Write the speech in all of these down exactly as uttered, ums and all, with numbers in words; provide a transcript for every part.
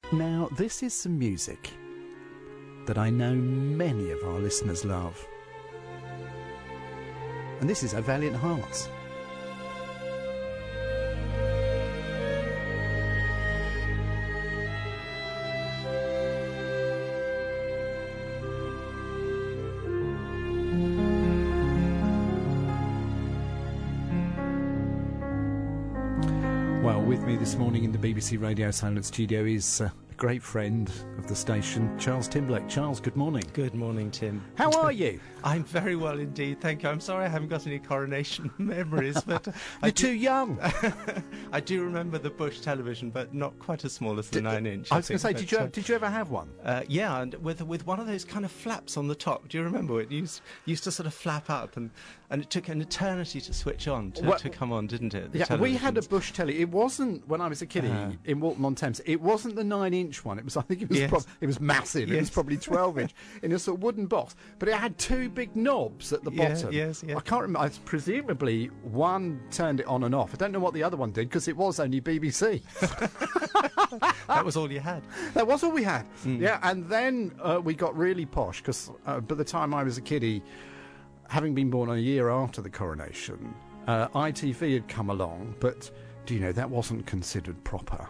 Now, this is some music that I know many of our listeners love. And this is O Valiant Hearts. Well, with me this morning in the B B C Radio Silent Studio is uh, a great friend of the station, Charles Timblake. Charles, good morning. Good morning, Tim. How are you? I'm very well indeed, thank you. I'm sorry I haven't got any coronation memories, but You're I too do, young. I do remember the Bush television, but not quite as small as the Did, nine inch. I was going to say, but, did you, uh, have, did you ever have one? Uh, yeah, and with with one of those kind of flaps on the top. Do you remember it? Used used to sort of flap up, and, and it took an eternity to switch on to, Well, to come on, didn't it? The Yeah, we had a televisions. Bush telly. It wasn't when I was a kiddie Uh. in Walton on Thames. It wasn't the nine-inch one. It was, I think, it was Yes. prob- it was massive. It was Yes. probably twelve-inch in a sort of wooden box. But it had two big knobs at the Yeah, bottom. yes, yeah. I can't remember. I, presumably, one turned it on and off. I don't know what the other one did because it was only B B C. That was all you had. That was all we had. Mm. Yeah, and then uh, we got really posh because uh, by the time I was a kiddie, having been born a year after the coronation, uh, I T V had come along, but do you know, that wasn't considered proper.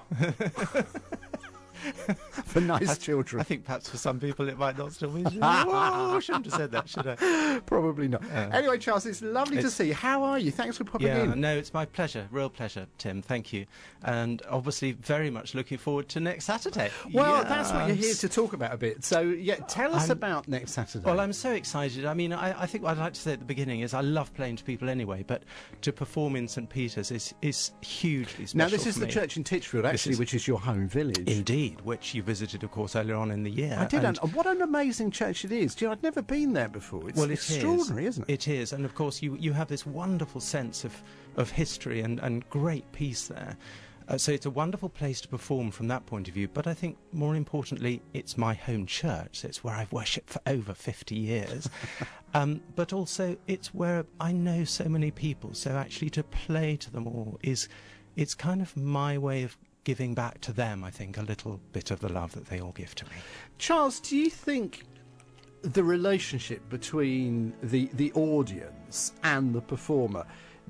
For nice I, children. I think perhaps for some people it might not still be. Whoa, I shouldn't have said that, should I? Probably not. Uh, Anyway, Charles, it's lovely to it's- see you. How are you? Thanks for popping Yeah, in. no, it's my pleasure, real pleasure, Tim. Thank you, and obviously very much looking forward to next Saturday. Well, Yes. that's what you're here to talk about a bit. So, yeah, tell us I'm- about next Saturday. Well, I'm so excited. I mean, I, I think what I'd like to say at the beginning is I love playing to people anyway, but to perform in St Peter's is is hugely special. Now, this is for the me. church in Titchfield, actually, is- which is your home village. Indeed, which you visited, of course, earlier on in the year. I did. and- And what an amazing church it is. Do you know, I'd never been there before. It's well, it is. extraordinary, isn't it? It is, and of course, you you have this wonderful sense of of history and and great peace there. Uh, so it's a wonderful place to perform from that point of view. But I think more importantly, it's my home church. So it's where I've worshipped for over fifty years. um, but also, it's where I know so many people. So actually, to play to them all is, it's kind of my way of giving back to them. I think a little bit of the love that they all give to me. Charles, do you think the relationship between the the audience and the performer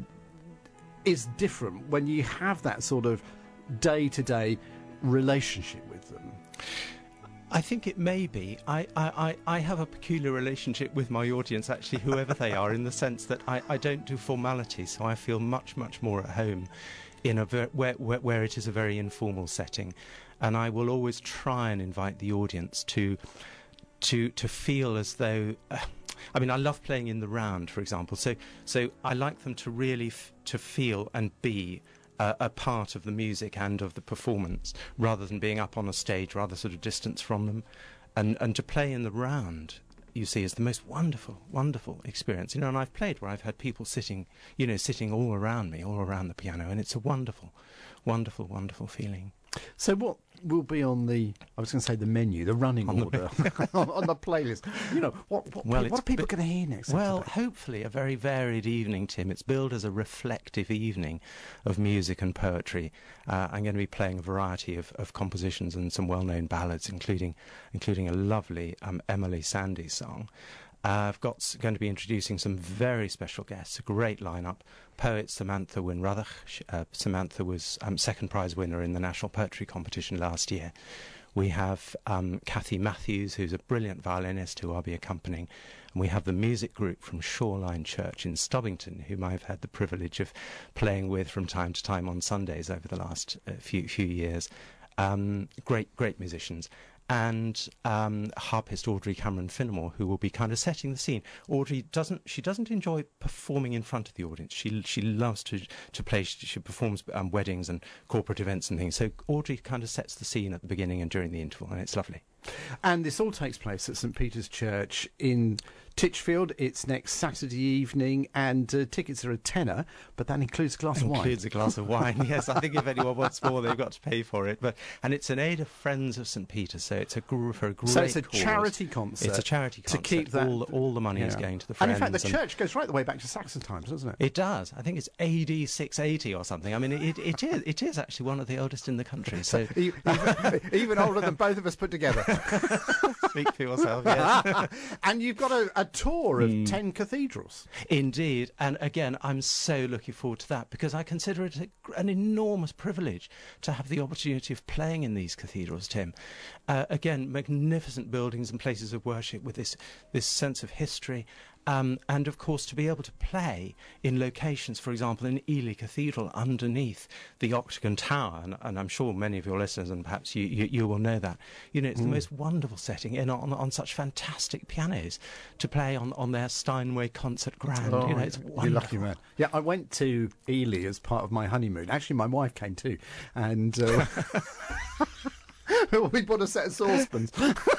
is different when you have that sort of day-to-day relationship with them? I think it may be. I, I, I, I have a peculiar relationship with my audience, actually, whoever they are, in the sense that I, I don't do formalities, so I feel much, much more at home in a ver- where, where, where it is a very informal setting. And I will always try and invite the audience to to to feel as though... Uh, I mean, I love playing in the round, for example, so so I like them to really f- to feel and be uh, a part of the music and of the performance, rather than being up on a stage, rather sort of distance from them. And, and to play in the round, you see, is the most wonderful, wonderful experience. You know, and I've played where I've had people sitting, you know, sitting all around me, all around the piano, and it's a wonderful, wonderful, wonderful feeling. So what will be on the, I was going to say the menu, the running On the order, on, on the playlist? You know, what, what, Well, pe- what it's are people bi- going to hear next Well, Saturday? hopefully a very varied evening, Tim. It's billed as a reflective evening of music and poetry. Uh, I'm going to be playing a variety of, of compositions and some well-known ballads, including including a lovely um, Emily Sandys song. Uh, I've got s- going to be introducing some very special guests, a great lineup. Poet Samantha Winruthach. Sh- Uh, Samantha was um, second prize winner in the National Poetry Competition last year. We have um, Kathy Matthews, who's a brilliant violinist who I'll be accompanying. And we have the music group from Shoreline Church in Stubbington, whom I've had the privilege of playing with from time to time on Sundays over the last uh, few few years. Um, great, great musicians. And um, harpist Audrey Cameron Finnemore, who will be kind of setting the scene. Audrey doesn't; she doesn't enjoy performing in front of the audience. She she loves to to play. She, she performs um, weddings and corporate events and things. So Audrey kind of sets the scene at the beginning and during the interval, and it's lovely. And this all takes place at St Peter's Church in Titchfield. It's next Saturday evening, and uh, tickets are a tenner, but that includes a glass of wine. Includes a glass of wine, yes. I think if anyone wants more, they've got to pay for it. But And it's an aid of Friends of St Peter's, so it's a, gr- for a great So it's a cause. charity concert. It's a charity concert. To keep that... All, all the money yeah. is going to the Friends. And in fact, the church goes right the way back to Saxon times, doesn't it? It does. I think it's A D six eighty or something. I mean, it, it, is, it is actually one of the oldest in the country. So even, even older than both of us put together. Speak for yourself, yes. And you've got a, a tour of Mm. ten cathedrals. Indeed, and again, I'm so looking forward to that, because I consider it a, an enormous privilege to have the opportunity of playing in these cathedrals, Tim. Uh, again, magnificent buildings and places of worship with this, this sense of history. Um, and, of course, to be able to play in locations, for example, in Ely Cathedral, underneath the Octagon Tower, and, and I'm sure many of your listeners, and perhaps you, you, you will know that, you know, it's mm. the most wonderful setting, and on, on such fantastic pianos to play on, on their Steinway concert grand. Oh, you know, it's wonderful. You're lucky man. Yeah, I went to Ely as part of my honeymoon. Actually, my wife came too, and... Uh, we bought a set of saucepans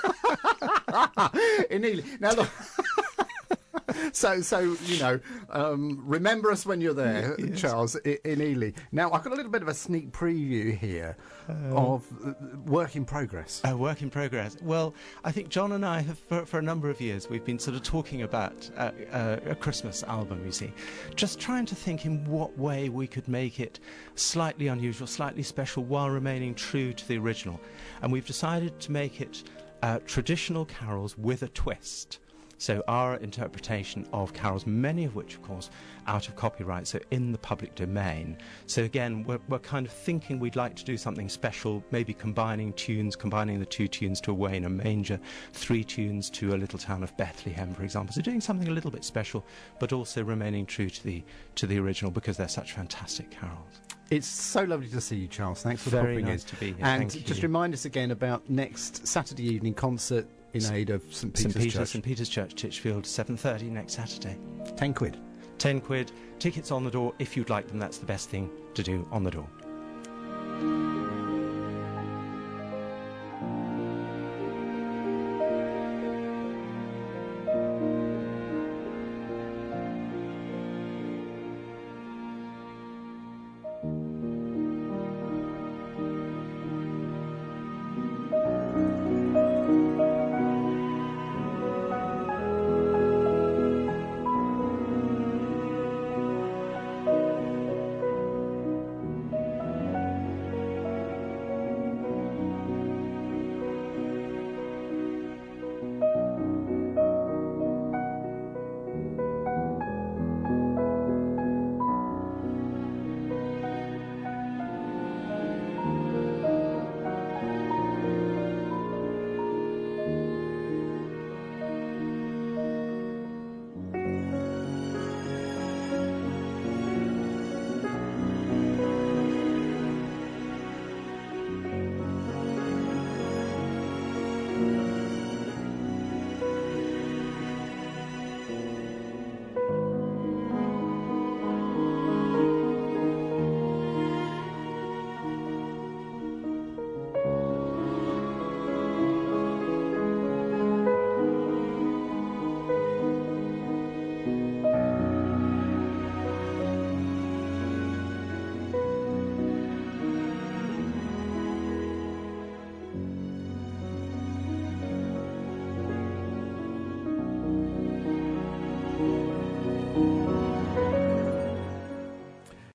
in Ely. Now, look... So, so you know, um, remember us when you're there, yes. Charles, in, in Ely. Now, I've got a little bit of a sneak preview here um, of uh, work in progress. Oh, work in progress. Well, I think John and I have, for, for a number of years, we've been sort of talking about uh, uh, a Christmas album, you see. Just trying to think in what way we could make it slightly unusual, slightly special, while remaining true to the original. And we've decided to make it uh, traditional carols with a twist. So our interpretation of carols, many of which, of course, out of copyright, so in the public domain. So again, we're, we're kind of thinking we'd like to do something special, maybe combining tunes, combining the two tunes to Away in a Manger, three tunes to A Little Town of Bethlehem, for example. So doing something a little bit special, but also remaining true to the to the original, because they're such fantastic carols. It's so lovely to see you, Charles. Thanks for Very popping nice in. to be here. And Thank just you. remind us again about next Saturday evening concert in aid of St Peter's, St Peter's Church. St Peter's Church, Titchfield, seven thirty next Saturday. Ten quid. Ten quid. Tickets on the door. If you'd like them, that's the best thing to do on the door.